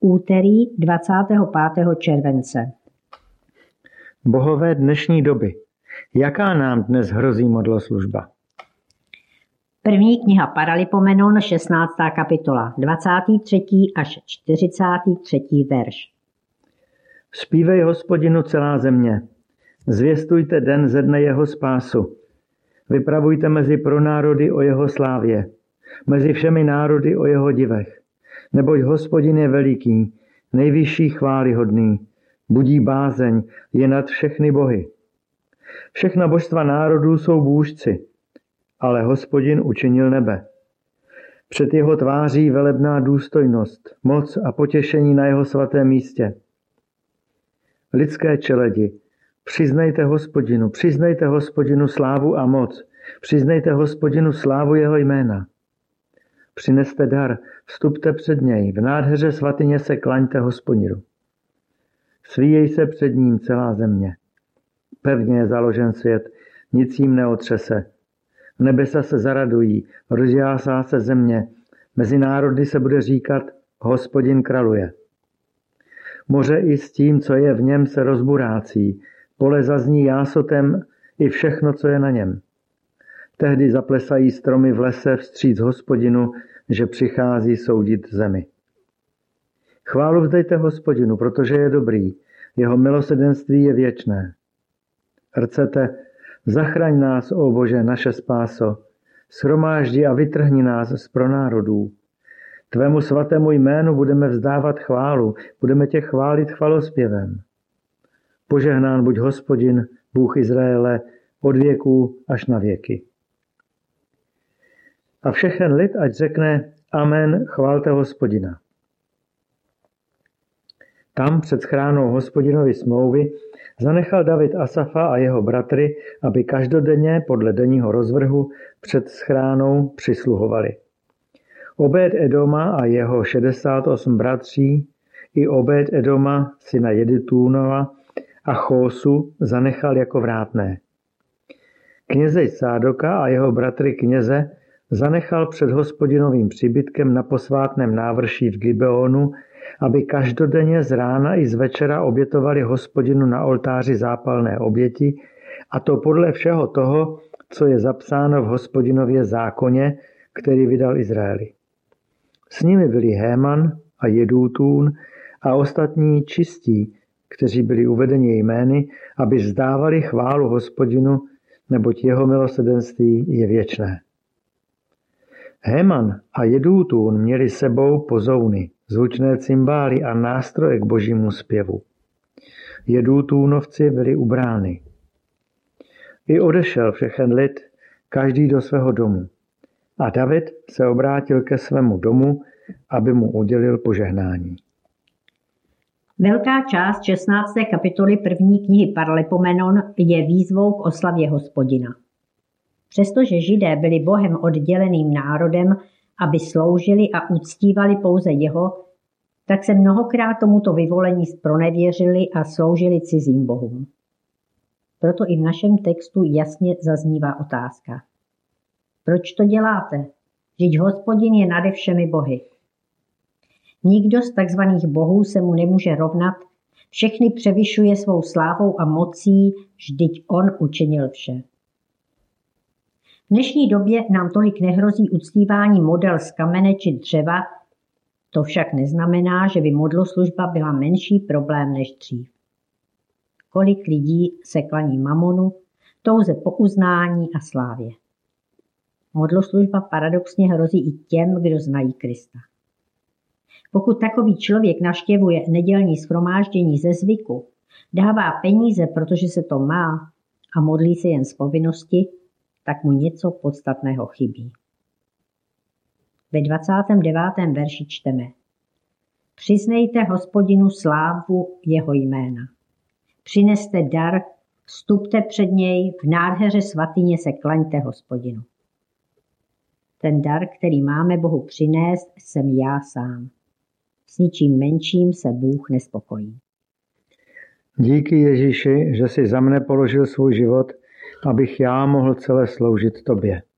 Úterý 25. července. Bohové dnešní doby. Jaká nám dnes hrozí modloslužba? První kniha Paralipomenon, 16. kapitola, 23. až 43. verš. Zpívej Hospodinu celá země. Zvěstujte den ze dne jeho spásu. Vypravujte mezi pronárody o jeho slávě, mezi všemi národy o jeho divech. Neboť Hospodin je veliký, nejvyšší chvályhodný, budí bázeň, je nad všechny bohy. Všechna božstva národů jsou bůžci, ale Hospodin učinil nebe. Před jeho tváří velebná důstojnost, moc a potěšení na jeho svatém místě. Lidské čeledi, přiznejte Hospodinu slávu a moc, přiznejte Hospodinu slávu jeho jména. Přineste dar, vstupte před něj, v nádheře svatyně se klaňte Hospodinu. Svíjej se před ním celá země. Pevně je založen svět, nic jim neotřese. Nebesa se zaradují, rozjásá se země, mezi národy se bude říkat, Hospodin králuje. Moře i s tím, co je v něm, se rozburácí, pole zazní jásotem i všechno, co je na něm. Tehdy zaplesají stromy v lese vstříc Hospodinu, že přichází soudit zemi. Chválu vzdejte Hospodinu, protože je dobrý, jeho milosrdenství je věčné. Rcete, zachraň nás, ó Bože, naše spáso, shromáždi a vytrhni nás z pronárodů. Tvému svatému jménu budeme vzdávat chválu, budeme tě chválit chvalospěvem. Požehnán buď Hospodin, Bůh Izraele, od věků až na věky. A všechen lid ať řekne Amen, chválte Hospodina. Tam před schránou Hospodinovy smlouvy zanechal David Asafa a jeho bratry, aby každodenně podle denního rozvrhu před schránou přisluhovali. Obed Edoma a jeho 68 bratří i Obed Edoma, syna Jeditúnova a Chósu zanechal jako vrátné. Kněze Sádoka a jeho bratry kněze zanechal před Hospodinovým příbytkem na posvátném návrší v Gibeonu, aby každodenně z rána i z večera obětovali Hospodinu na oltáři zápalné oběti, a to podle všeho toho, co je zapsáno v Hospodinově zákoně, který vydal Izraeli. S nimi byli Héman a Jedútún a ostatní čistí, kteří byli uvedeni jmény, aby vzdávali chválu Hospodinu, neboť jeho milosrdenství je věčné. Héman a Jedútún měli sebou pozouny, zvučné cymbály a nástroje k božímu zpěvu. Jedútúnovci byli u brány. I odešel všechen lid, každý do svého domu. A David se obrátil ke svému domu, aby mu udělil požehnání. Velká část 16. kapitoly první knihy Paralipomenon je výzvou k oslavě Hospodina. Přestože Židé byli Bohem odděleným národem, aby sloužili a uctívali pouze jeho, tak se mnohokrát tomuto vyvolení zpronevěřili a sloužili cizím bohům. Proto i v našem textu jasně zaznívá otázka. Proč to děláte? Vždyť Hospodin je nade všemi bohy. Nikdo z takzvaných bohů se mu nemůže rovnat, všechny převyšuje svou slávou a mocí, vždyť on učinil vše. V dnešní době nám tolik nehrozí uctívání model z kamene či dřeva, to však neznamená, že by modloslužba byla menší problém než dřív. Kolik lidí se klaní mamonu, touze po uznání a slávě. Modloslužba paradoxně hrozí i těm, kdo znají Krista. Pokud takový člověk navštěvuje nedělní shromáždění ze zvyku, dává peníze, protože se to má, a modlí se jen z povinnosti, tak mu něco podstatného chybí. Ve 29. verši čteme: Přiznejte Hospodinu slávu jeho jména. Přineste dar, vstupte před něj, v nádheře svatyně se klaňte Hospodinu. Ten dar, který máme Bohu přinést, jsem já sám. S ničím menším se Bůh nespokojí. Díky Ježíši, že jsi za mne položil svůj život, abych já mohl celé sloužit tobě.